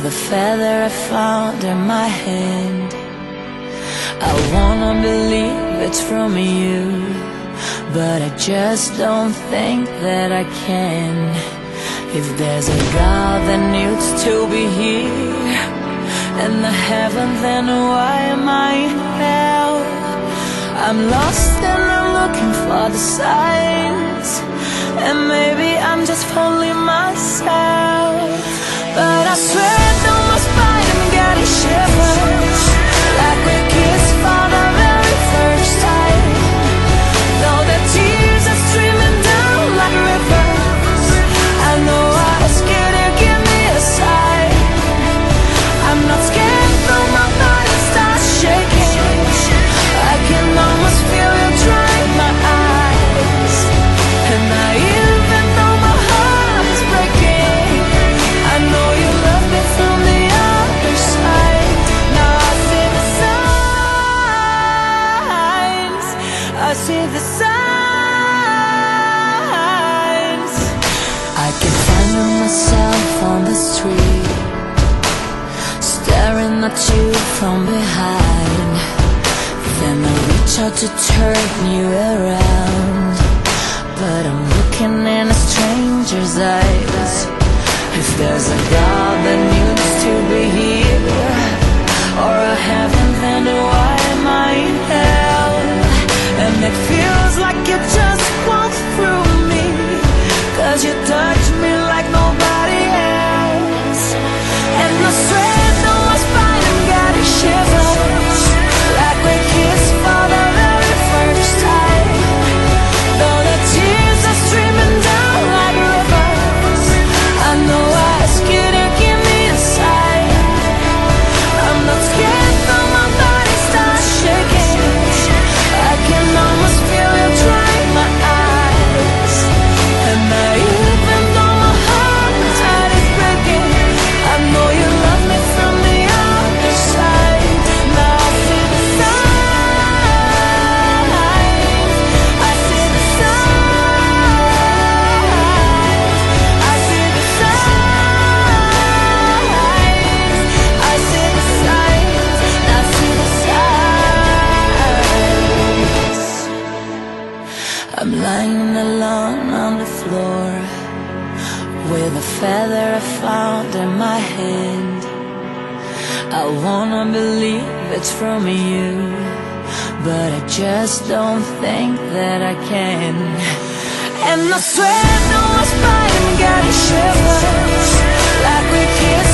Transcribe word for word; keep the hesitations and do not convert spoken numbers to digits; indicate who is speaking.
Speaker 1: with a feather I found in my hand. I wanna believe it's from you, but I just don't think that I can. If there's a God that needs to be here in the heaven, then why am I in hell? I'm lost and I'm looking for the signs, and maybe I'm just fooling myself. But I swear though my spine, I'm getting shivers, like we kissed for the very first time. Though the tears are streaming down like rivers, I know I was scared to give me a sign. I'm not scared though my body starts shaking, I can almost feel you dry my eyes. And I even though my heart is breaking, I know you love me from the other side. Now I see the signs, I see the signs. I can find myself on the street, staring at you from behind. Then I reach out to turn you around, but I'm looking in a stranger's eyes. If there's a God that needs to be here, or a heaven, then why am I in hell? And it feels like you just walked through me, cause you touch me like nobody else. And I swear though my spine, I'm getting shivers, like we kissed for the very first time. Though the tears are streaming down like rivers, I know I ask you to give me a sign. I'm not scared though my body starts shaking, I can almost feel you dry my eyes. And I even though my heart is breaking, I know you love me from the other side. Now I see the signs, I see the signs, I see the signs, I see the signs, I see the signs. I'm lying alone on the floor, with a feather I found in my hand. I wanna believe it's from you, but I just don't think that I can. And I swear though my spine, I'm getting shivers, like we kissed